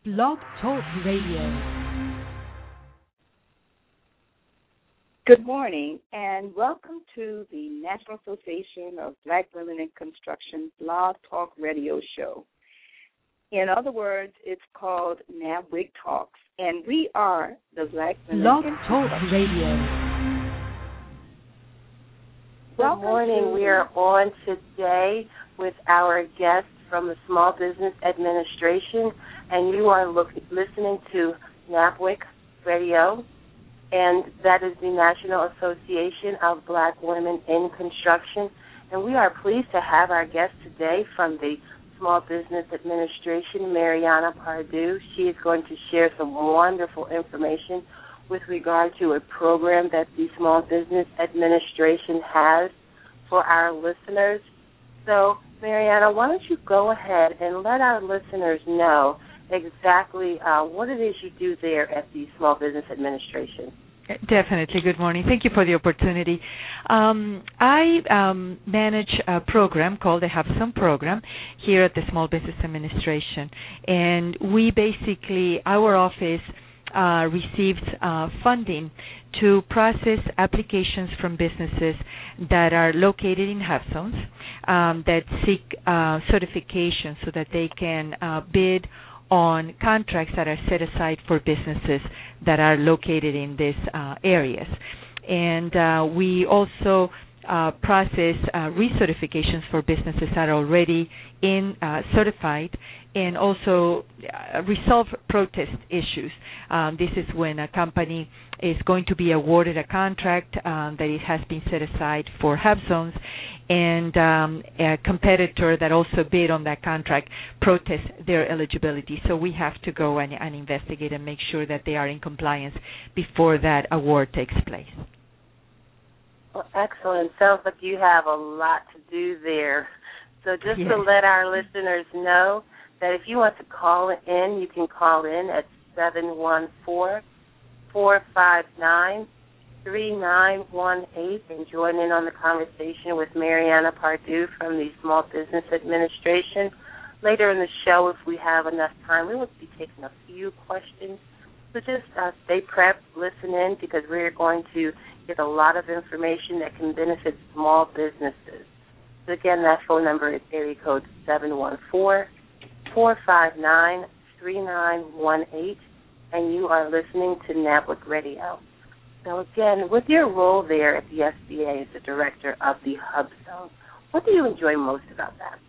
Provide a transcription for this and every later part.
Blog Talk Radio. Good morning, and welcome to the National Association of Black Women in Construction Blog Talk Radio Show. In other words, it's called NABWIC Talks, and we are the Black Women Blog in Talk Construction. Radio. Good morning. We are on today with our guest from the Small Business Administration, and you are listening to NABWIC Radio, and that is the National Association of Black Women in Construction. And we are pleased to have our guest today from the Small Business Administration, Mariana Pardue. She is going to share some wonderful information with regard to a program that the Small Business Administration has for our listeners. So, Mariana, why don't you go ahead and let our listeners know exactly what it is you do there at the Small Business Administration. Definitely. Good morning. Thank you for the opportunity. I manage a program called the Have Some program here at the Small Business Administration. And we basically, our office receives funding to process applications from businesses that are located in HAV zones that seek certification so that they can bid on contracts that are set aside for businesses that are located in these areas. And we also process recertifications for businesses that are already certified, and also resolve protest issues. This is when a company is going to be awarded a contract that it has been set aside for HAV zones, and a competitor that also bid on that contract protests their eligibility. So we have to go and investigate and make sure that they are in compliance before that award takes place. Well, excellent. Sounds like you have a lot to do there. So just Yes. to let our listeners know that if you want to call in, you can call in at 714-459-3918 and join in on the conversation with Mariana Pardue from the Small Business Administration. Later in the show, if we have enough time, we will be taking a few questions. So just stay prepped, listen in, because we're going to get a lot of information that can benefit small businesses. So again, that phone number is area code 714-459-3918, and you are listening to NABWIC Radio. So again, with your role there at the SBA as the director of the Hub Zone, what do you enjoy most about that?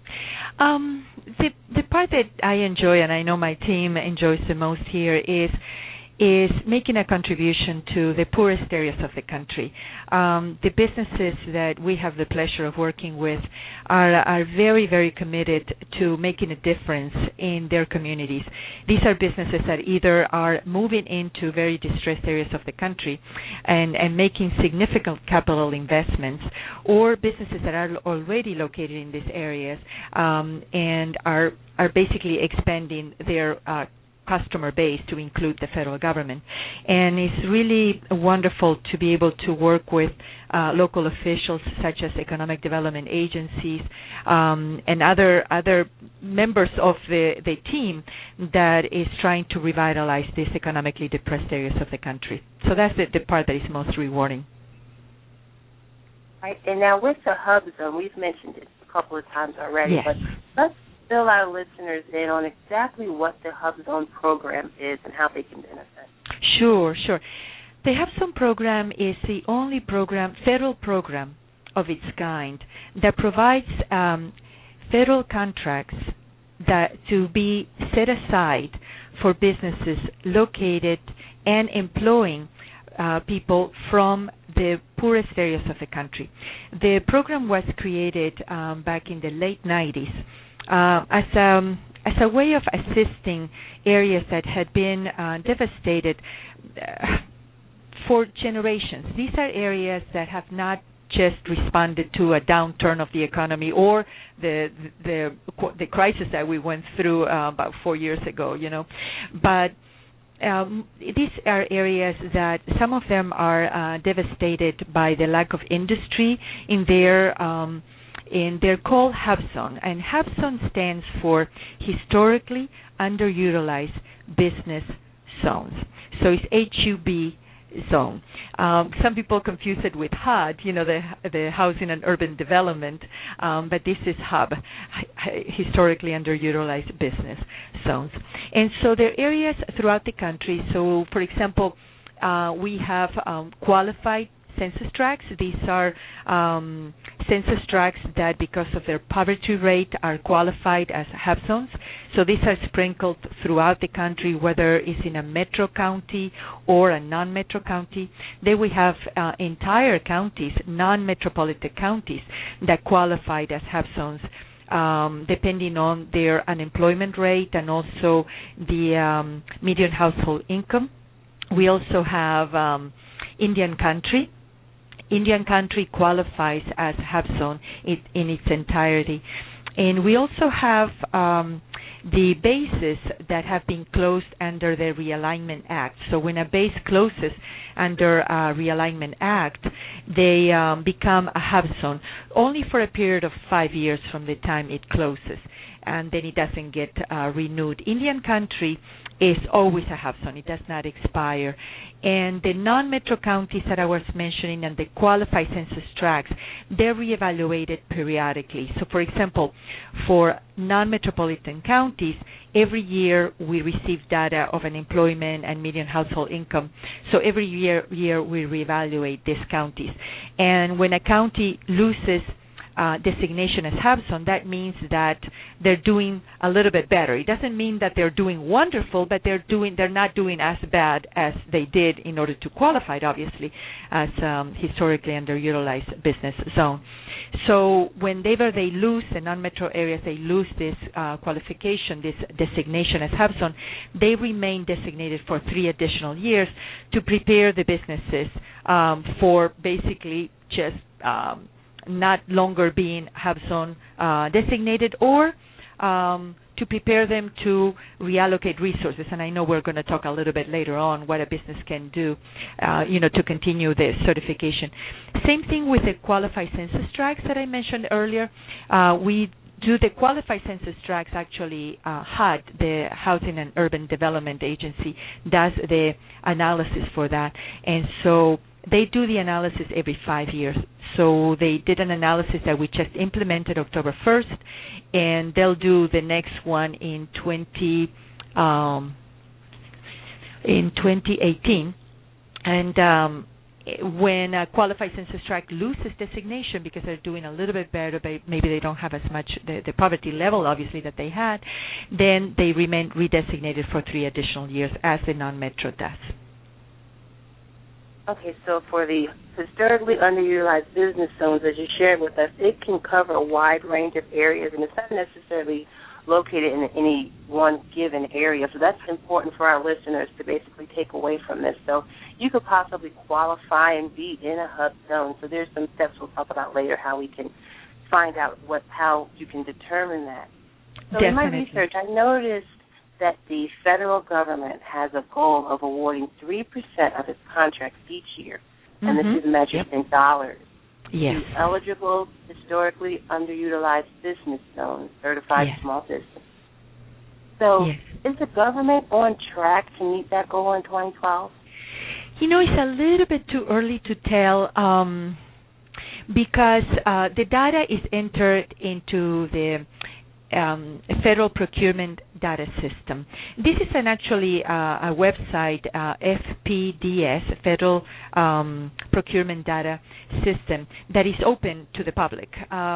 The part that I enjoy, and I know my team enjoys the most here, is making a contribution to the poorest areas of the country. The businesses that we have the pleasure of working with are very, very committed to making a difference in their communities. These are businesses that either are moving into very distressed areas of the country and making significant capital investments, or businesses that are already located in these areas and are basically expanding their customer base to include the federal government. And it's really wonderful to be able to work with local officials such as economic development agencies and other members of the team that is trying to revitalize these economically depressed areas of the country. So that's the part that is most rewarding. Right. And now with the Hub Zone, we've mentioned it a couple of times already, Yes. but let's fill our listeners in on exactly what the Hub Zone program is and how they can benefit. Sure. The Have Some program is the only federal program of its kind that provides federal contracts to be set aside for businesses located and employing people from the poorest areas of the country. The program was created back in the late 90s as a way of assisting areas that had been devastated for generations. These are areas that have not just responded to a downturn of the economy or the crisis that we went through about 4 years ago, but these are areas that some of them are devastated by the lack of industry in their and they're called HUBZone. And HUBZone stands for Historically Underutilized Business Zones. So it's HUB zone. Some people confuse it with HUD, the Housing and Urban Development, but this is HUB, Historically Underutilized Business Zones. And so there are areas throughout the country. So, for example, we have qualified census tracts. These are census tracts that, because of their poverty rate, are qualified as HUB zones. So these are sprinkled throughout the country, whether it's in a metro county or a non-metro county. Then we have entire counties, non-metropolitan counties, that qualified as HUB zones, depending on their unemployment rate and also the median household income. We also have Indian Country. Indian Country qualifies as HUB zone in its entirety. And we also have the bases that have been closed under the Realignment Act. So when a base closes under a Realignment Act, they become a HUB zone only for a period of 5 years from the time it closes, and then it doesn't get renewed. Indian Country is always a HUB zone. It does not expire. And the non-metro counties that I was mentioning and the qualified census tracts, they're reevaluated periodically. So, for example, for non-metropolitan counties, every year we receive data of unemployment and median household income. So every year we reevaluate these counties. And when a county loses designation as HUB zone, that means that they're doing a little bit better. It doesn't mean that they're doing wonderful, but they're not doing as bad as they did in order to qualify, obviously, as historically underutilized business zone. So whenever they lose, the non-metro areas, they lose this qualification, this designation as HUB zone, they remain designated for 3 additional years to prepare the businesses for basically just not longer being HUB zone designated, or to prepare them to reallocate resources. And I know we're going to talk a little bit later on what a business can do, to continue the certification. Same thing with the qualified census tracts that I mentioned earlier. We do the qualified census tracts. Actually, HUD, the Housing and Urban Development Agency, does the analysis for that. And so they do the analysis every 5 years. So they did an analysis that we just implemented October 1st, and they'll do the next one in 2018. And when a qualified census tract loses designation because they're doing a little bit better, but maybe they don't have as much the poverty level, obviously, that they had, then they remain redesignated for 3 additional years, as the non-metro does. Okay, so for the historically underutilized business zones, as you shared with us, it can cover a wide range of areas, and it's not necessarily located in any one given area. So that's important for our listeners to basically take away from this. So you could possibly qualify and be in a HUB zone. So there's some steps we'll talk about later, how we can find out how you can determine that. So Definitely. In my research, I noticed that the federal government has a goal of awarding 3% of its contracts each year, and this is measured in dollars. Yes. To eligible, historically underutilized business zones, certified small business. So is the government on track to meet that goal in 2012? It's a little bit too early to tell because the data is entered into the Federal Procurement Data System. This is actually a website, FPDS, Federal Procurement Data System, that is open to the public.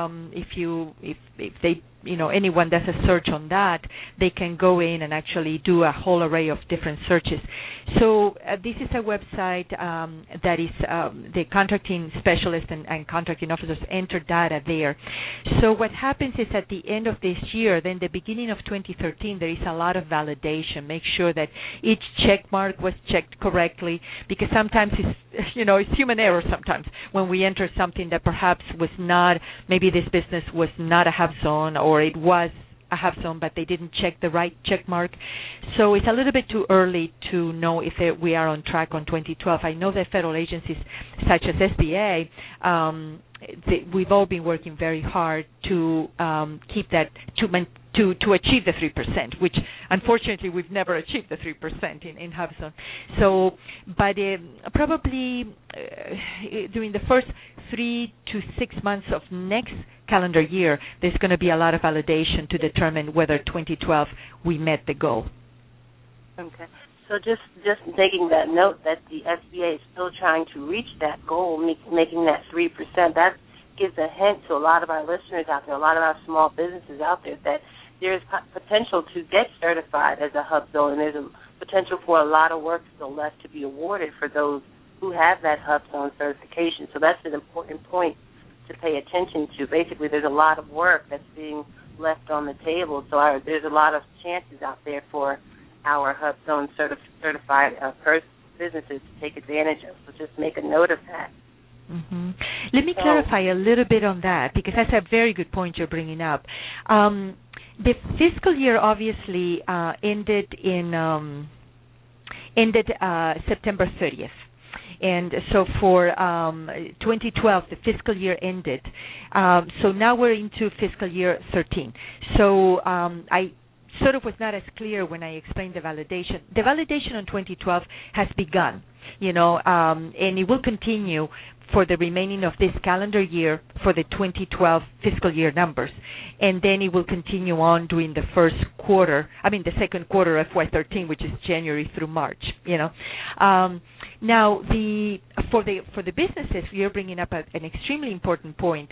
If they anyone does a search on that, they can go in and actually do a whole array of different searches. So this is a website that is the contracting specialists and contracting officers enter data there. So what happens is at the end of this year, then the beginning of 2013, there is a lot of validation. Make sure that each check mark was checked correctly, because sometimes it's human error sometimes when we enter something that perhaps was not, maybe this business was not a HUB zone, or it was a HUB zone, but they didn't check the right check mark. So it's a little bit too early to know if we are on track on 2012. I know that federal agencies such as SBA we've all been working very hard to keep that to achieve the 3%, which unfortunately we've never achieved the 3% in HubZone. So, but probably during the first 3 to 6 months of next calendar year, there's going to be a lot of validation to determine whether 2012 we met the goal. Okay. So just taking that note that the SBA is still trying to reach that goal, making that 3%, that gives a hint to a lot of our listeners out there, a lot of our small businesses out there, that there's potential to get certified as a HubZone, and there's a potential for a lot of work still left to be awarded for those who have that HubZone certification. So that's an important point to pay attention to. Basically, there's a lot of work that's being left on the table, so there's a lot of chances out there for our HubZone certified businesses to take advantage of. So just make a note of that. Mm-hmm. Let me clarify a little bit on that, because that's a very good point you're bringing up. The fiscal year obviously ended September 30th. And so for 2012, the fiscal year ended. So now we're into fiscal year 13. So I sort of was not as clear when I explained the validation. The validation on 2012 has begun, and it will continue for the remaining of this calendar year for the 2012 fiscal year numbers. And then it will continue on during the the second quarter of FY13, which is January through March, Now, for the businesses, you're bringing up an extremely important point.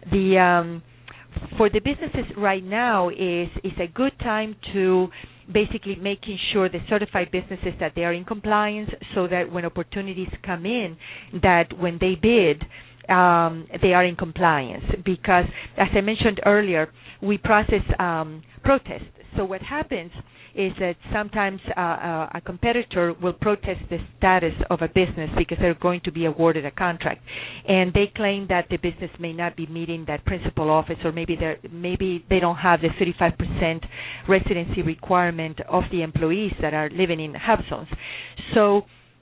For the businesses right now is a good time to basically making sure the certified businesses that they are in compliance, so that when opportunities come in, that when they bid, they are in compliance. Because, as I mentioned earlier, we process protests. So what happens is that sometimes a competitor will protest the status of a business because they're going to be awarded a contract, and they claim that the business may not be meeting that principal office, or maybe they don't have the 35% residency requirement of the employees that are living in HubZones. So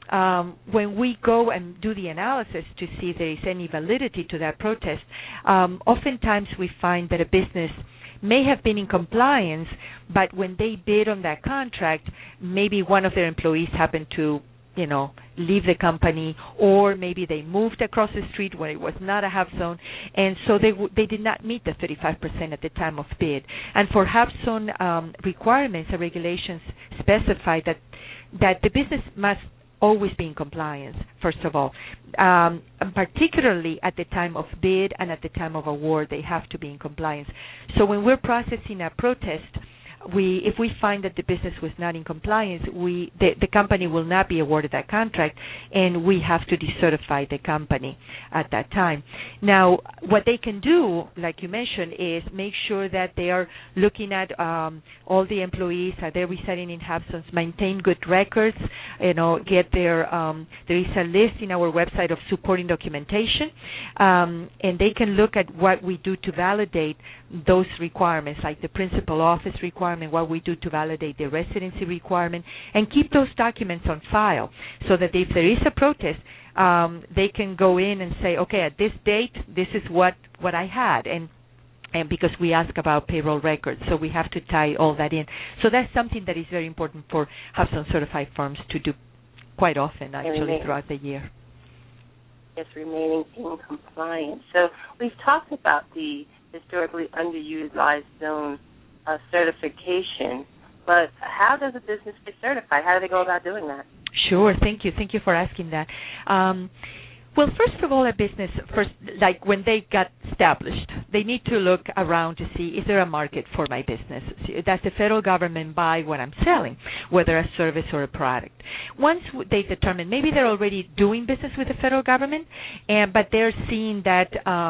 when we go and do the analysis to see if there is any validity to that protest, oftentimes we find that a business may have been in compliance, but when they bid on that contract, maybe one of their employees happened to, leave the company, or maybe they moved across the street when it was not a HubZone, and so they did not meet the 35% at the time of bid. And for HubZone requirements and regulations specify that the business must always be in compliance, first of all. Particularly at the time of bid and at the time of award, they have to be in compliance. So when we're processing a protest, if we find that the business was not in compliance, the company will not be awarded that contract, and we have to decertify the company at that time. Now, what they can do, like you mentioned, is make sure that they are looking at all the employees, are they residing in HubZones, maintain good records, get there is a list in our website of supporting documentation, and they can look at what we do to validate those requirements, like the principal office requirement, what we do to validate the residency requirement, and keep those documents on file, so that if there is a protest, they can go in and say, okay, at this date, this is what I had, and because we ask about payroll records, so we have to tie all that in. So that's something that is very important for HubZone certified firms to do quite often, actually, throughout the year. Yes, remaining in compliance. So we've talked about the historically underutilized zone certification, but how does a business get certified? How do they go about doing that? Sure. Thank you. Thank you for asking that. Well, first of all, a business, like when they got established, they need to look around to see, is there a market for my business? Does the federal government buy what I'm selling, whether a service or a product? Once they determine, maybe they're already doing business with the federal government, but they're seeing that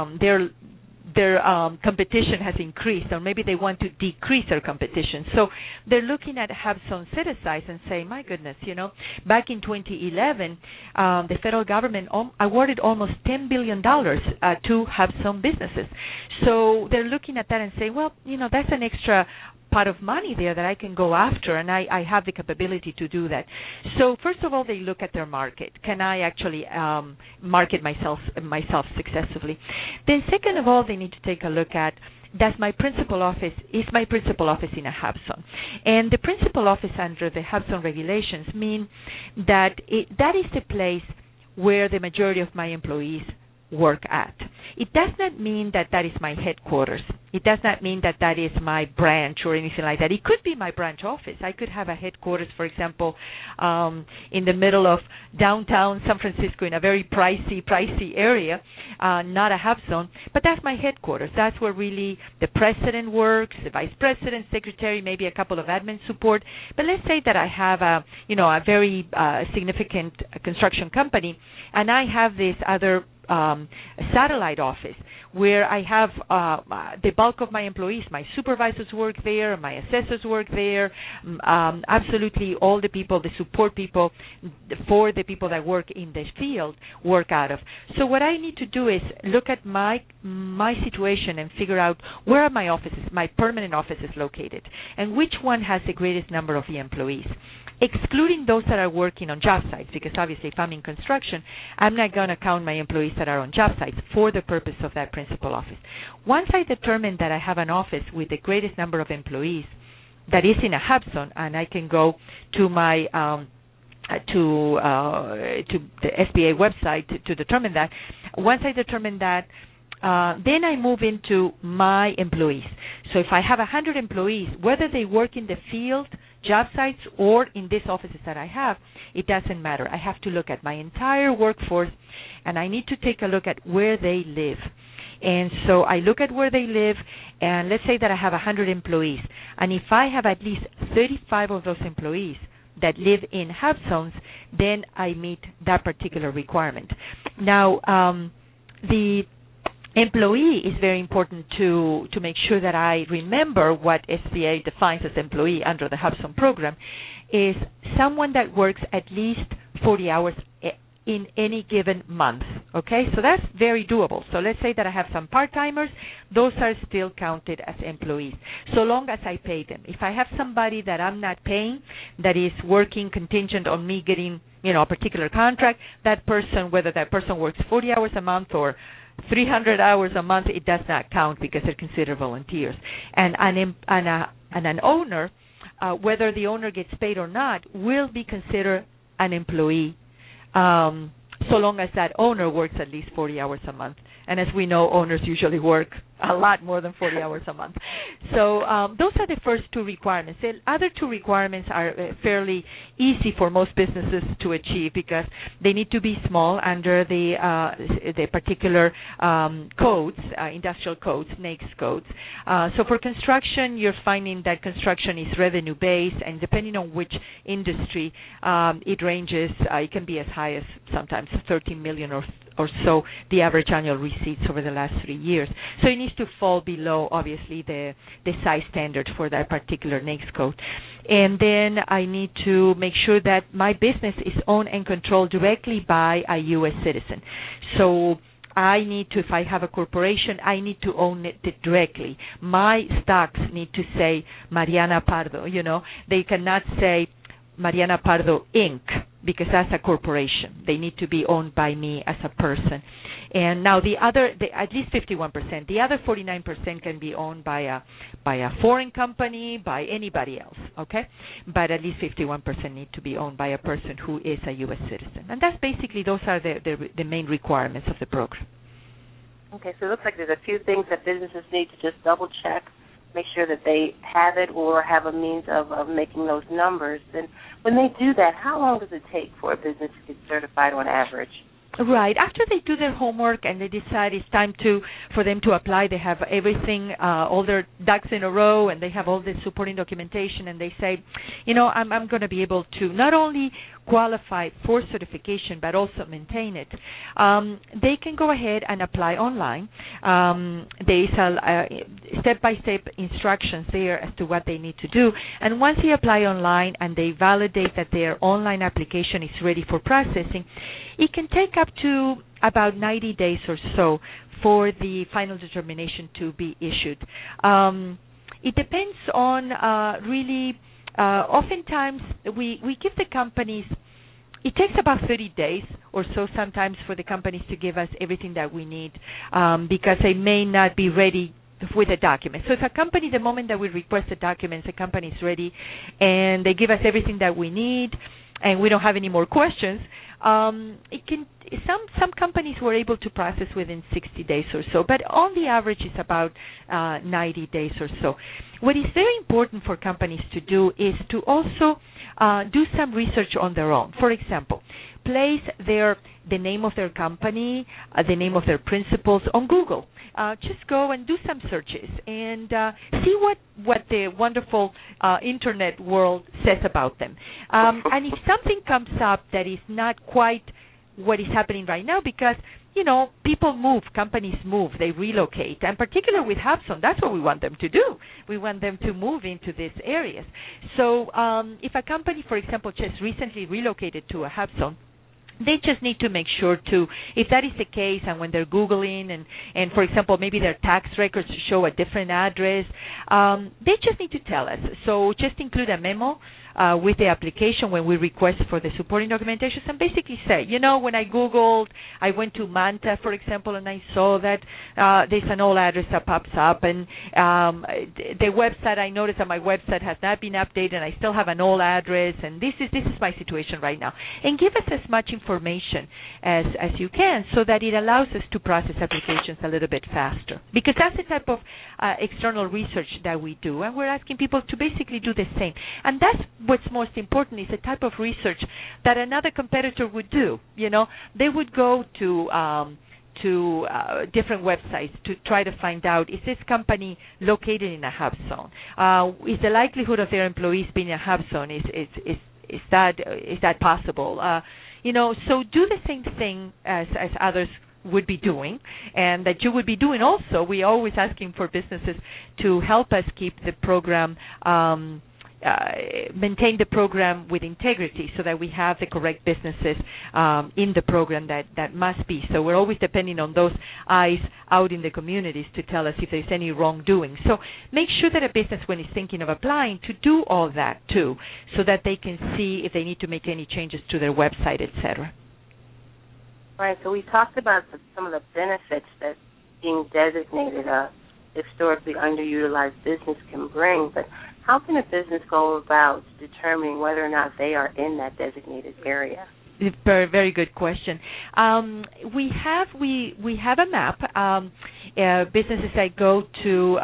their competition has increased, or maybe they want to decrease their competition. So they're looking at HubZone set-asides and say, my goodness, back in 2011, the federal government awarded almost $10 billion to HubZone businesses. So they're looking at that and say, well, that's an extra pot of money there that I can go after, and I have the capability to do that. So first of all, they look at their market. Can I actually market myself successfully? Then second of all, they need to take a look at, is my principal office in a hub zone? And the principal office under the hub zone regulations mean that that is the place where the majority of my employees work at. It does not mean that that is my headquarters. It does not mean that that is my branch or anything like that. It could be my branch office. I could have a headquarters, for example, in the middle of downtown San Francisco in a very pricey area, not a hub zone, but that's my headquarters. That's where really the president works, the vice president, secretary, maybe a couple of admin support. But let's say that I have a very significant construction company, and I have this other satellite office where I have the bulk of my employees. My supervisors work there, my assessors work there, absolutely all the people, the support people for the people that work in the field work out of. So what I need to do is look at my situation and figure out where are my offices, my permanent offices located, and which one has the greatest number of the employees, excluding those that are working on job sites, because obviously if I'm in construction, I'm not going to count my employees that are on job sites for the purpose of that principal office. Once I determine that I have an office with the greatest number of employees that is in a hub zone, and I can go to my to the SBA website to determine that. Once I determine that, then I move into my employees. So if I have 100 employees, whether they work in the field, job sites, or in these offices that I have, it doesn't matter. I have to look at my entire workforce, and I need to take a look at where they live. And so I look at where they live, and let's say that I have 100 employees. And if I have at least 35 of those employees that live in hub zones, then I meet that particular requirement. Now, the employee is very important to make sure that I remember what SBA defines as employee under the hub zone program is someone that works at least 40 hours in any given month, okay? So that's very doable. So let's say that I have some part-timers. Those are still counted as employees, so long as I pay them. If I have somebody that I'm not paying that is working contingent on me getting, a particular contract, that person, whether that person works 40 hours a month or 300 hours a month, it does not count because they're considered volunteers. And an owner, whether the owner gets paid or not, will be considered an employee so long as that owner works at least 40 hours a month. And as we know, owners usually work a lot more than 40 hours a month. So those are the first two requirements. The other two requirements are fairly easy for most businesses to achieve because they need to be small under the particular codes, industrial codes, NAICS codes. So for construction, you're finding that construction is revenue-based, and depending on which industry, it ranges. It can be as high as sometimes 13 million or so the average annual receipts over the last 3 years. So it needs to fall below, obviously, the size standard for that particular NAICS code. And then I need to make sure that my business is owned and controlled directly by a U.S. citizen. So I need to, if I have a corporation, I need to own it directly. My stocks need to say Mariana Pardo, They cannot say Mariana Pardo, Inc., because that's a corporation. They need to be owned by me as a person. And now at least 51%. The other 49% can be owned by a foreign company, by anybody else, okay? But at least 51% need to be owned by a person who is a U.S. citizen. And that's basically, those are the main requirements of the program. Okay, so it looks like there's a few things that businesses need to just double check, make sure that they have it or have a means of making those numbers. And when they do that, how long does it take for a business to get certified on average? Right. After they do their homework and they decide it's time for them to apply, they have everything, all their ducks in a row, and they have all the supporting documentation, and they say, I'm going to be able to not only qualify for certification but also maintain it. They can go ahead and apply online. There is step-by-step instructions there as to what they need to do. And once they apply online and they validate that their online application is ready for processing, it can take up to about 90 days or so for the final determination to be issued. It depends on really. Oftentimes, we give the companies. It takes about 30 days or so sometimes for the companies to give us everything that we need because they may not be ready with a document. So if a company, the moment that we request the documents, the company is ready and they give us everything that we need and we don't have any more questions, some companies were able to process within 60 days or so, but on the average it's about 90 days or so. What is very important for companies to do is to also do some research on their own. For example, place the name of their company, the name of their principals on Google. Just go and do some searches and see what the wonderful internet world says about them. And if something comes up that is not quite what is happening right now, because people move, companies move, they relocate, and particularly with HubZone, that's what we want them to do. We want them to move into these areas. So if a company, for example, just recently relocated to a HubZone, they just need to make sure to, if that is the case, and when they're Googling and for example, maybe their tax records show a different address, they just need to tell us. So just include a memo with the application when we request for the supporting documentation and basically say, when I Googled, I went to Manta, for example, and I saw that there's an old address that pops up, and the website, I noticed that my website has not been updated, and I still have an old address, and this is my situation right now. And give us as much information as you can so that it allows us to process applications a little bit faster. Because that's the type of external research that we do, and we're asking people to basically do the same. And that's what's most important, is the type of research that another competitor would do. They would go to different websites to try to find out, is this company located in a HubZone? Is the likelihood of their employees being in a HubZone, is that possible? So do the same thing as others would be doing, and that you would be doing also. We're always asking for businesses to help us keep the program, maintain the program with integrity so that we have the correct businesses in the program that must be. So we're always depending on those eyes out in the communities to tell us if there's any wrongdoing. So make sure that a business, when it's thinking of applying, to do all that too, so that they can see if they need to make any changes to their website, etc. All right, so we talked about some of the benefits that being designated a historically underutilized business can bring, but how can a business go about determining whether or not they are in that designated area? Very, very good question. We have a map. Businesses that go to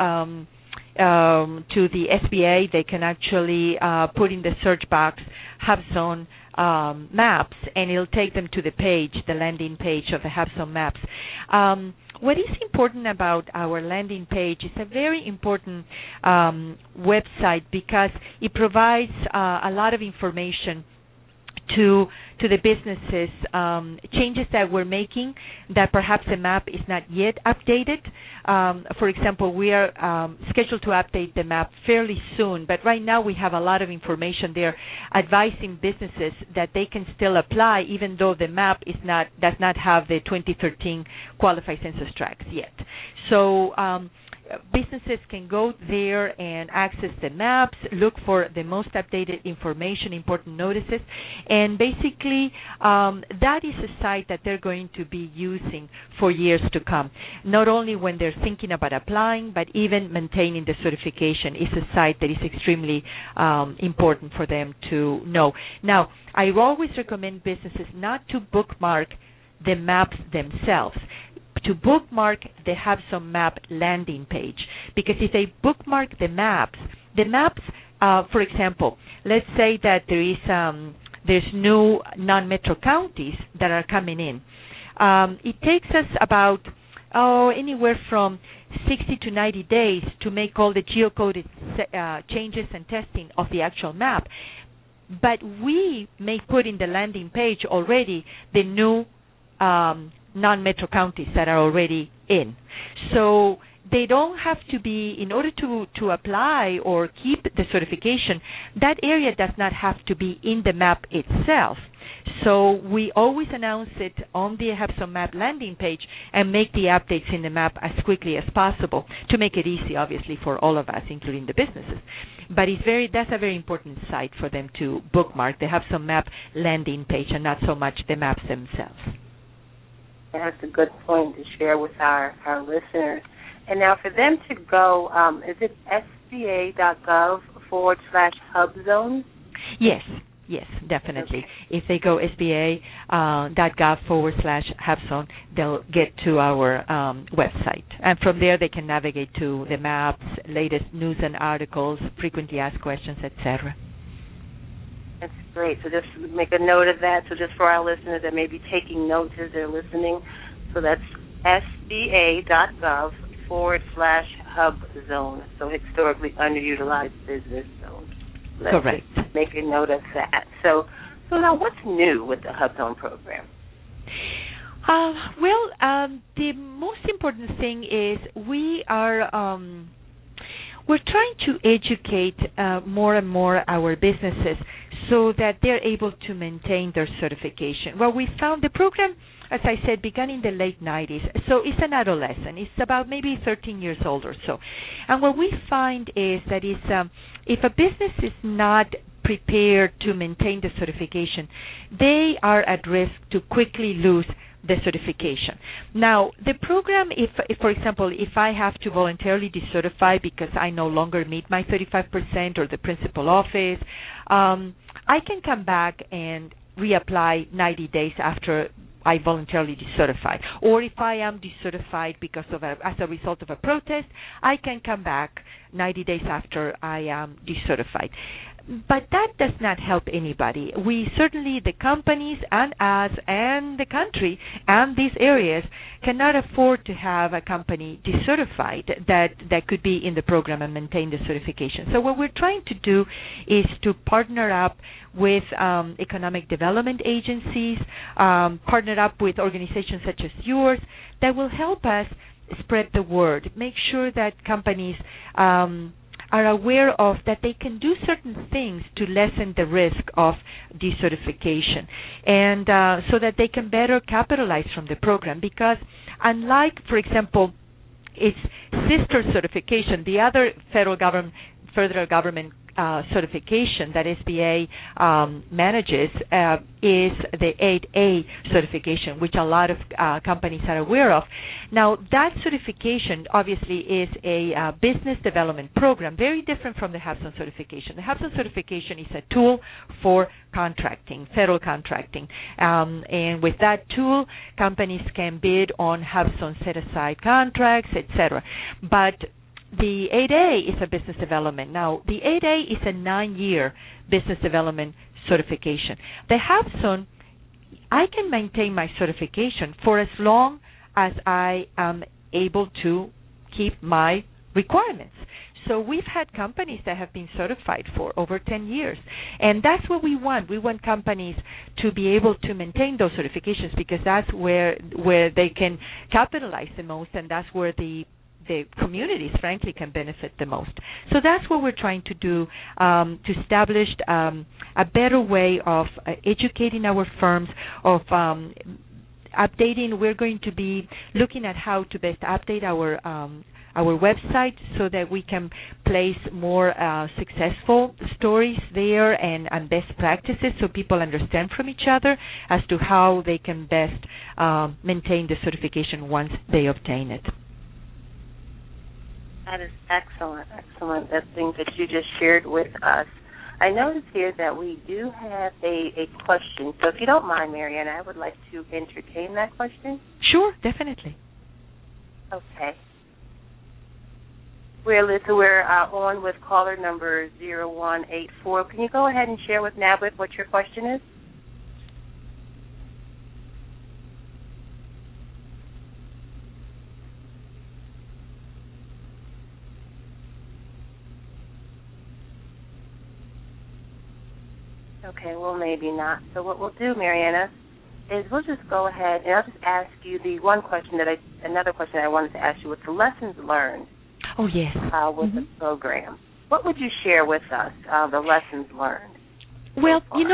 the SBA, they can actually put in the search box HubZone maps, and it'll take them to the landing page of the HubZone maps. What is important about our landing page is a very important website because it provides a lot of information to the businesses, changes that we're making that perhaps the map is not yet updated. For example, we are scheduled to update the map fairly soon, but right now we have a lot of information there advising businesses that they can still apply even though the map does not have the 2013 qualified census tracts yet. So businesses can go there and access the maps, look for the most updated information, important notices, and basically that is a site that they're going to be using for years to come. Not only when they're thinking about applying, but even maintaining the certification is a site that is extremely important for them to know. Now, I always recommend businesses not to bookmark the maps themselves, to bookmark the HubZone map landing page, because if they bookmark the maps, for example, let's say that there's new non-metro counties that are coming in. It takes us about anywhere from 60 to 90 days to make all the geocoded changes and testing of the actual map. But we may put in the landing page already the new non-metro counties that are already in. So they don't have to be, in order to apply or keep the certification, that area does not have to be in the map itself. So we always announce it on the HubZone Map landing page and make the updates in the map as quickly as possible to make it easy, obviously, for all of us, including the businesses. But that's a very important site for them to bookmark. They have some map landing page and not so much the maps themselves. That's a good point to share with our listeners. And now for them to go, is it sba.gov/HubZone? Yes, definitely. Okay. If they go sba.gov/HubZone, they'll get to our website. And from there, they can navigate to the maps, latest news and articles, frequently asked questions, etc. That's great. So just make a note of that. So just for our listeners that may be taking notes as they're listening, so that's sba.gov/HubZone, so historically underutilized business zone. Correct. Make a note of that. So now what's new with the HubZone program? The most important thing is we're trying to educate more and more our businesses so that they're able to maintain their certification. Well, we found the program, as I said, began in the late 90s. So it's an adolescent. It's about maybe 13 years old or so. And what we find is that if a business is not prepared to maintain the certification, they are at risk to quickly lose the certification. Now, the program, if for example, if I have to voluntarily decertify because I no longer meet my 35% or the principal office, I can come back and reapply 90 days after I voluntarily decertify. Or if I am decertified as a result of a protest, I can come back 90 days after I am decertified. But that does not help anybody. We certainly, the companies and us and the country and these areas cannot afford to have a company decertified that could be in the program and maintain the certification. So what we're trying to do is to partner up with economic development agencies, partner up with organizations such as yours that will help us spread the word, make sure that companies are aware of that they can do certain things to lessen the risk of decertification, and so that they can better capitalize from the program. Because unlike, for example, its sister certification, the other federal government certification that SBA manages is the 8A certification, which a lot of companies are aware of. Now, that certification obviously is a business development program, very different from the HubZone certification. The HubZone certification is a tool for contracting, federal contracting. And with that tool, companies can bid on HubZone set-aside contracts, etc. But the 8A is a business development. Now, the 8A is a 9-year business development certification. The HubZone, I can maintain my certification for as long as I am able to keep my requirements. So we've had companies that have been certified for over 10 years. And that's what we want. We want companies to be able to maintain those certifications because that's where they can capitalize the most, and that's where the communities, frankly, can benefit the most. So that's what we're trying to do, to establish a better way of educating our firms, of updating. We're going to be looking at how to best update our website so that we can place more successful stories there and best practices so people understand from each other as to how they can best maintain the certification once they obtain it. That is excellent, that thing that you just shared with us. I notice here that we do have a question. So if you don't mind, Mariana, I would like to entertain that question. Sure, definitely. Okay. We're on with caller number 0184. Can you go ahead and share with NABWIC what your question is? Okay, well, maybe not. So what we'll do, Mariana, is we'll just go ahead and I'll just ask you another question that I wanted to ask you was the lessons learned. Oh, yes. With the program. What would you share with us, the lessons learned? Well,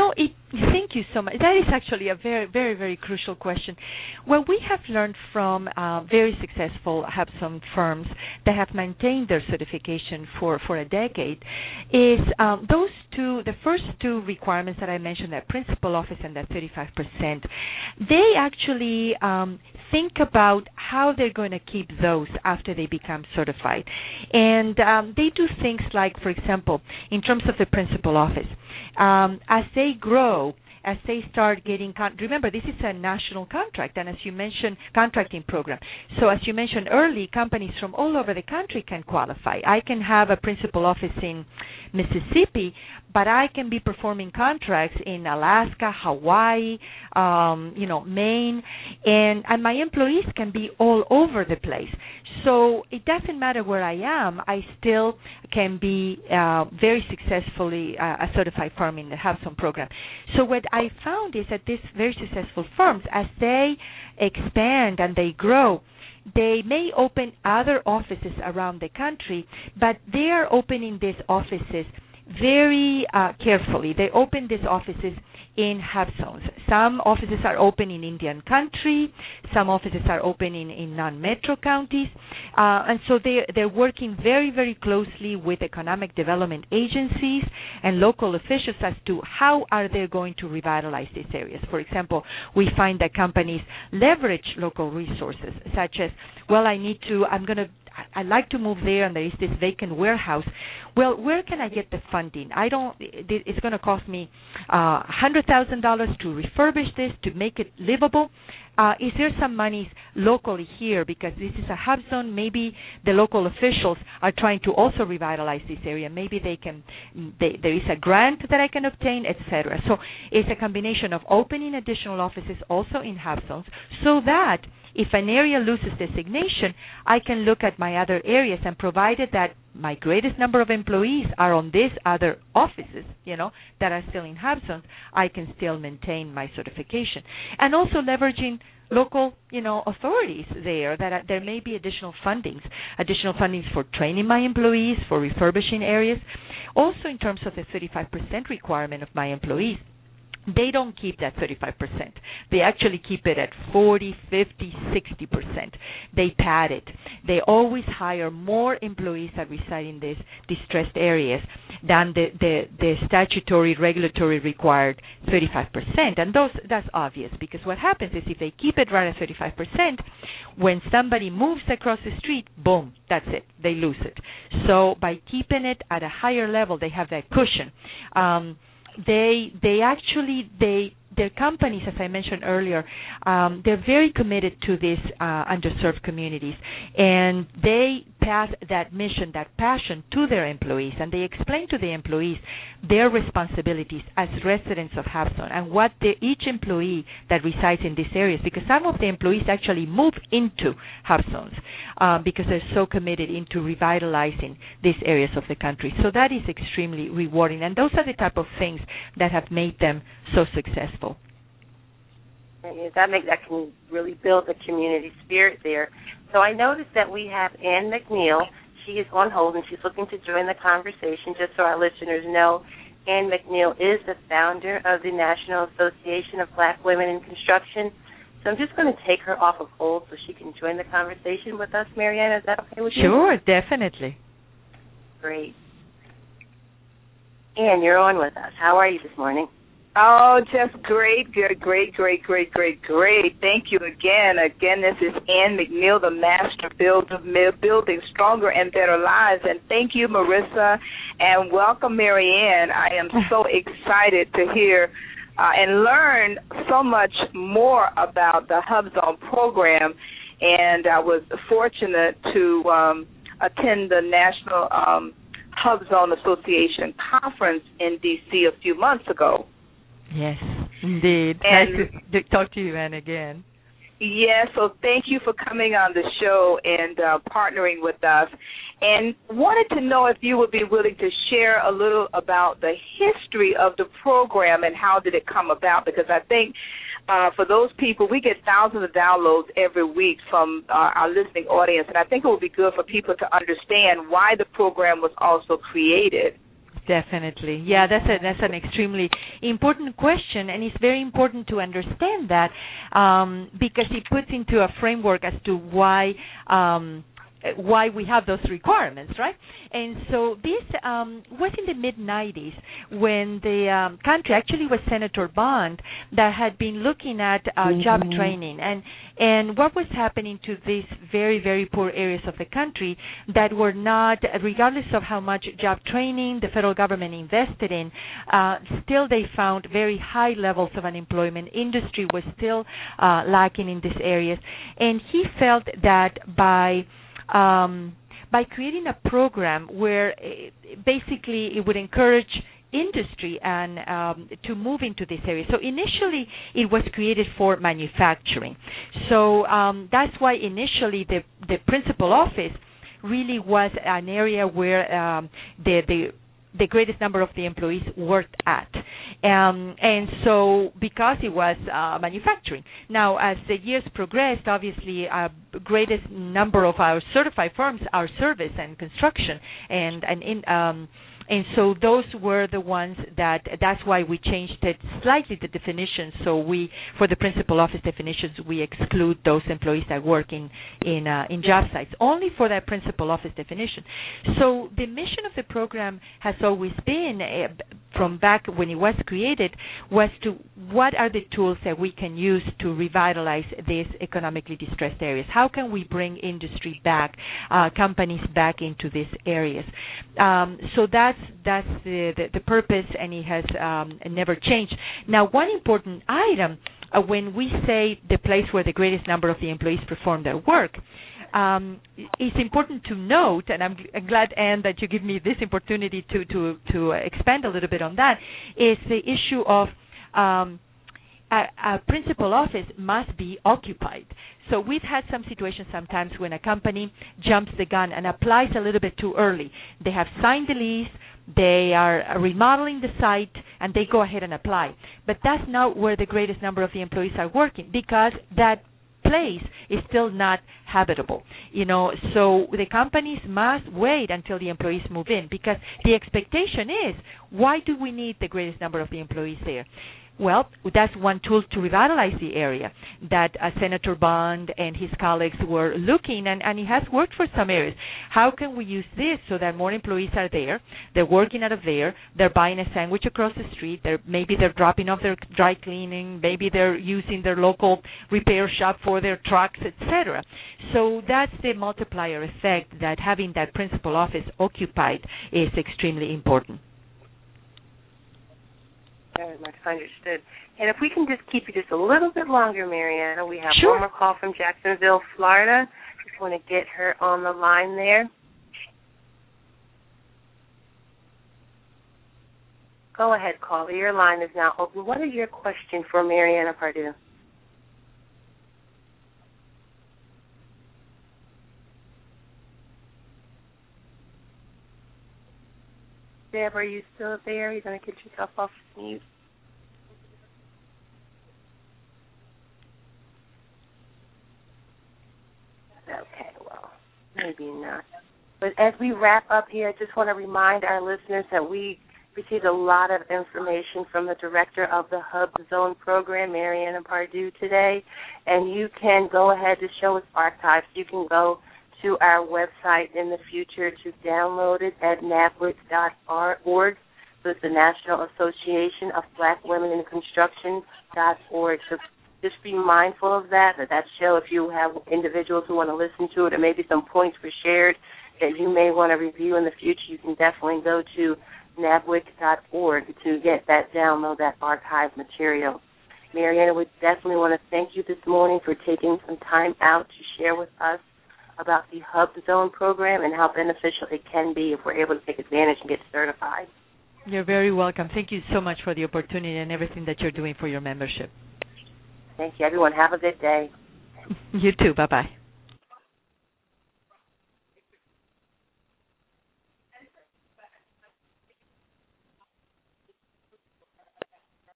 Thank you so much. That is actually a very, very, very crucial question. What we have learned from very successful Hubzone firms that have maintained their certification for a decade is the first two requirements that I mentioned, that principal office and that 35%, they actually think about how they're going to keep those after they become certified. And they do things like, for example, in terms of the principal office, as they grow, as they start getting, remember, this is a national contract, and as you mentioned, contracting program. So as you mentioned early, companies from all over the country can qualify. I can have a principal office in Mississippi, but I can be performing contracts in Alaska, Hawaii, Maine, and my employees can be all over the place. So it doesn't matter where I am, I still can be very successfully a certified firm in the Hubzone program. So what I found is that these very successful firms, as they expand and they grow, they may open other offices around the country, but they are opening these offices very carefully. They open these offices in Hubzones. Some offices are open in Indian country. Some offices are open in non-metro counties. And so they're working very, very closely with economic development agencies and local officials as to how are they going to revitalize these areas. For example, we find that companies leverage local resources, such as, I'd like to move there, and there is this vacant warehouse. Well, where can I get the funding? It's going to cost me $100,000 to refurbish this, to make it livable. Is there some monies locally here, because this is a Hubzone? Maybe the local officials are trying to also revitalize this area. Maybe there is a grant that I can obtain, etc. So it's a combination of opening additional offices also in Hubzones, so that if an area loses designation, I can look at my other areas, and provided that my greatest number of employees are on these other offices, that are still in Hubzones, I can still maintain my certification. And also leveraging local, authorities there, that there may be additional fundings for training my employees, for refurbishing areas. Also in terms of the 35% requirement of my employees, they don't keep that 35%. They actually keep it at 40, 50, 60%. They pad it. They always hire more employees that reside in these distressed areas than the statutory, regulatory required 35%. And that's obvious, because what happens is if they keep it right at 35%, when somebody moves across the street, boom, that's it. They lose it. So by keeping it at a higher level, they have that cushion. Their companies, as I mentioned earlier, they're very committed to these underserved communities, and they pass that mission, that passion to their employees, and they explain to the employees their responsibilities as residents of Hubzone and what each employee that resides in these areas, because some of the employees actually move into Hubzones because they're so committed into revitalizing these areas of the country. So that is extremely rewarding, and those are the type of things that have made them so successful. That can really build the community spirit there. So I noticed that we have Ann McNeil. She is on hold, and she's looking to join the conversation. Just so our listeners know, Ann McNeil is the founder of the National Association of Black Women in Construction. So I'm just going to take her off of hold so she can join the conversation with us. Marianne, is that okay with you? Sure, definitely. Great. Ann, you're on with us. How are you this morning? Oh, just great, good, great. Thank you again. Again, this is Ann McNeil, the master builder, building stronger and better lives. And thank you, Marissa, and welcome, Marianne. I am so excited to hear and learn so much more about the Hubzone program. And I was fortunate to attend the National Hubzone Association conference in D.C. a few months ago. Yes, indeed. And nice to talk to you, Ann, again. Yes, so thank you for coming on the show and partnering with us. And wanted to know if you would be willing to share a little about the history of the program and how did it come about, because I think for those people, we get thousands of downloads every week from our listening audience, and I think it would be good for people to understand why the program was also created. Definitely. Yeah, that's an extremely important question, and it's very important to understand that because it puts into a framework as to why we have those requirements, right? And so this was in the mid-'90s when the country, actually was Senator Bond, that had been looking at job training and what was happening to these very, very poor areas of the country that were not, regardless of how much job training the federal government invested in, still they found very high levels of unemployment. Industry was still lacking in these areas. And he felt that by creating a program where basically it would encourage industry and to move into this area. So initially it was created for manufacturing. So that's why initially the principal office really was an area where the greatest number of the employees worked at. And so because it was manufacturing. Now, as the years progressed, obviously, greatest number of our certified firms are service and construction. And so those were the ones that's why we changed it slightly, the definition. So for the principal office definitions, we exclude those employees that work in job sites, only for that principal office definition. So the mission of the program has always been, from back when it was created, was to what are the tools that we can use to revitalize these economically distressed areas? How can we bring industry back, companies back into these areas? So that's the purpose, and it has never changed. Now, one important item when we say the place where the greatest number of the employees perform their work, it's important to note, and I'm glad, Anne, that you give me this opportunity to expand a little bit on that, is the issue of a principal office must be occupied. So we've had some situations sometimes when a company jumps the gun and applies a little bit too early. They have signed the lease, they are remodeling the site, and they go ahead and apply. But that's not where the greatest number of the employees are working, because that place is still not habitable. So the companies must wait until the employees move in, because the expectation is, why do we need the greatest number of the employees there? Well, that's one tool to revitalize the area that Senator Bond and his colleagues were looking, and it has worked for some areas. How can we use this so that more employees are there, they're working out of there, they're buying a sandwich across the street, maybe they're dropping off their dry cleaning, maybe they're using their local repair shop for their trucks, etc. So that's the multiplier effect, that having that principal office occupied is extremely important. Very much understood. And if we can just keep you just a little bit longer, Mariana, we have Sure. one more call from Jacksonville, Florida. Just want to get her on the line there. Go ahead, caller. Your line is now open. What is your question for Mariana Pardue? Deb, are you still there? You're going to get yourself off mute. Okay, well, maybe not. But as we wrap up here, I just want to remind our listeners that we received a lot of information from the director of the Hub Zone program, Mariana Pardue, today. And you can go ahead to show us archives. You can go to our website in the future to download it at NABWIC.org. So it's the National Association of Black Women in Construction.org. So just be mindful of that show, if you have individuals who want to listen to it, or maybe some points were shared that you may want to review in the future, you can definitely go to NABWIC.org to get that download, that archive material. Mariana, we definitely want to thank you this morning for taking some time out to share with us about the Hub Zone program and how beneficial it can be if we're able to take advantage and get certified. You're very welcome. Thank you so much for the opportunity and everything that you're doing for your membership. Thank you, everyone. Have a good day. You too. Bye-bye.